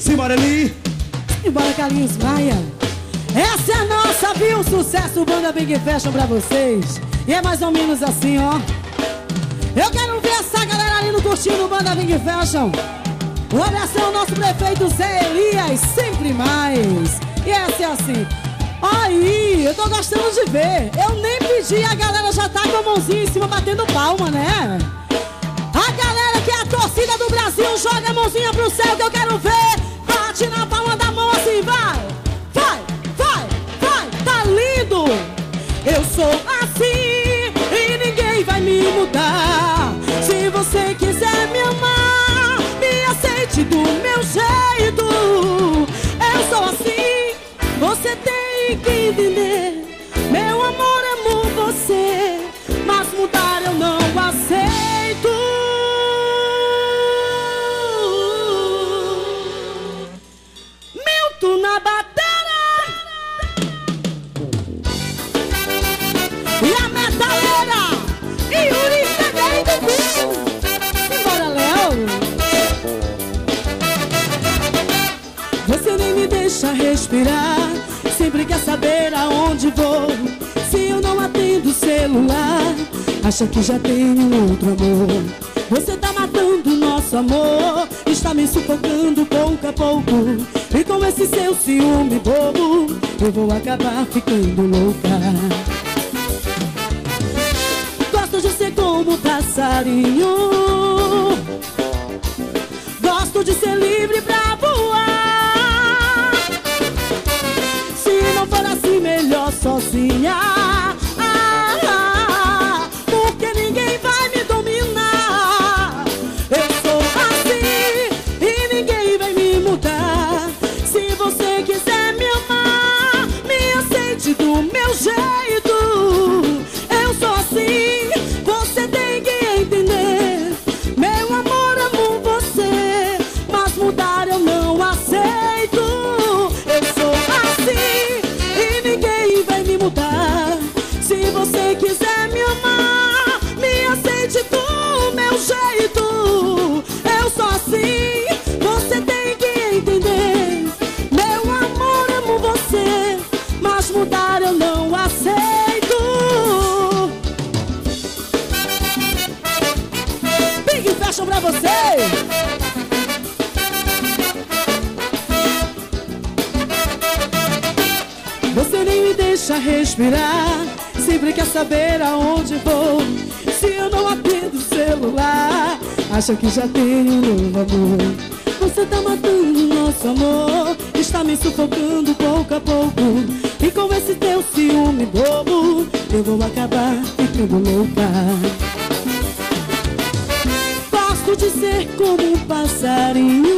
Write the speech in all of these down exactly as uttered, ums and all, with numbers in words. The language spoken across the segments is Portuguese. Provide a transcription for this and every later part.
Simbora ali. Simbora, Carlinhos Maia. Essa é a nossa, viu? Sucesso, Banda Big Fashion pra vocês. E é mais ou menos assim, ó. Eu quero ver essa galera ali no curtindo Banda Big Fashion. Um abraço ao nosso prefeito Zé Elias, sempre mais. E essa é assim. Aí, eu tô gostando de ver. Eu nem pedi, a galera já tá com a mãozinha em cima batendo palma, né? A galera que é a torcida do Brasil, joga a mãozinha pro céu que eu quero ver. Bate na palma da mão assim, vai. Vai, vai, vai, tá lindo. Eu sou assim e ninguém vai me mudar. Se você quiser me amar, me aceite do meu jeito. Eu sou assim, você tem que entender. Meu amor, amo você, mas mudar eu não aceito. Milton na bateria e a metaleira e Yuri também do bicho. Simbora, Léo. Você nem me deixa respirar, sempre quer saber aonde vou. Se eu não atendo o celular, acha que já tenho outro amor. Você tá matando o nosso amor, está me sufocando pouco a pouco. E com esse seu ciúme bobo, eu vou acabar ficando louca. Gosto de ser como passarinho, gosto de ser livre pra voar. Se não for assim, melhor sozinha. Ah, porque ninguém vai me dominar. Eu sou assim e ninguém vai me mudar. Se você quiser me amar, me aceite do meu jeito. Eu sou assim, você tem que entender. Meu amor, amo você, mas mudar eu não aceito. Eu sou assim e ninguém vai me mudar. Se você quiser me amar, me aceite do meu jeito. Eu sou assim, você tem que entender. Meu amor, amo você, mas mudar eu não aceito. Big Fashion pra você. Você nem me deixa respirar, sempre quer saber aonde vou. Se eu não atendo o celular, acha que já tenho um novo amor. Você tá matando o nosso amor, está me sufocando pouco a pouco. E com esse teu ciúme bobo, eu vou acabar ficando louca. Gosto de ser como um passarinho,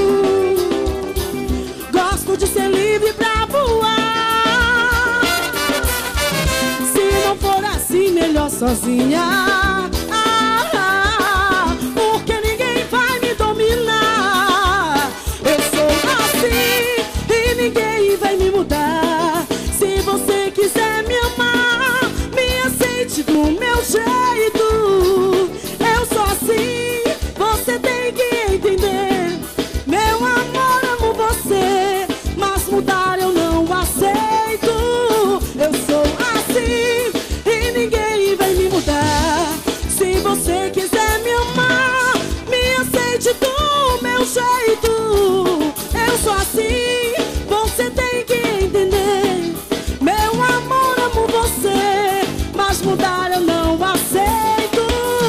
gosto de ser livre pra voar. Se não for assim, melhor sozinha. Ah, porque ninguém vai me dominar. Eu sou assim e ninguém vai me mudar. Se você quiser me amar, me aceite do meu jeito. Eu sou assim, você tem que entender. Meu amor, amo você, mas mudar eu não aceito. Eu sou assim e ninguém vai me mudar. Se você quiser me amar, me aceite do meu jeito. Eu sou assim, você tem que entender. Meu amor, amo você, mas mudar eu não aceito.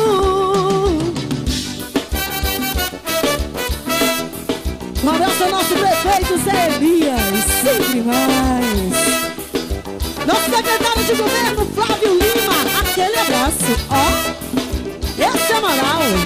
Um abraço ao nosso prefeito Zé Elias, sempre mais. Nosso secretário de governo Flávio Lima, aquele abraço, ó. Essa é a moral.